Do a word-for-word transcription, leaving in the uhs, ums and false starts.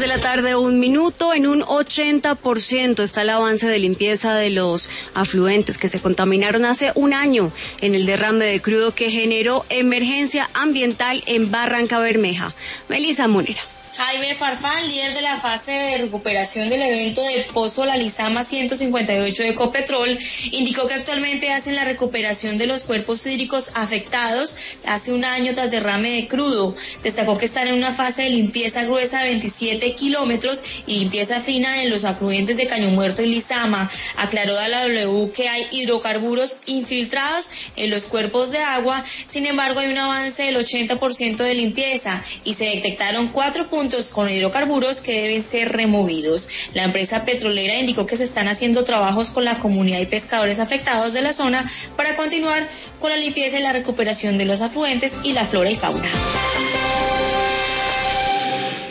de la tarde, un minuto. En un ochenta por ciento está el avance de limpieza de los afluentes que se contaminaron hace un año en el derrame de crudo que generó emergencia ambiental en Barranca Bermeja. Melissa Monera. Jaime Farfán, líder de la fase de recuperación del evento de Pozo La Lizama ciento cincuenta y ocho de Ecopetrol, indicó que actualmente hacen la recuperación de los cuerpos hídricos afectados hace un año tras derrame de crudo. Destacó que están en una fase de limpieza gruesa de veintisiete kilómetros y limpieza fina en los afluentes de Caño Muerto y Lizama. Aclaró a la W que hay hidrocarburos infiltrados en los cuerpos de agua, sin embargo hay un avance del ochenta por ciento de limpieza y se detectaron cuatro puntos con hidrocarburos que deben ser removidos. La empresa petrolera indicó que se están haciendo trabajos con la comunidad y pescadores afectados de la zona para continuar con la limpieza y la recuperación de los afluentes y la flora y fauna.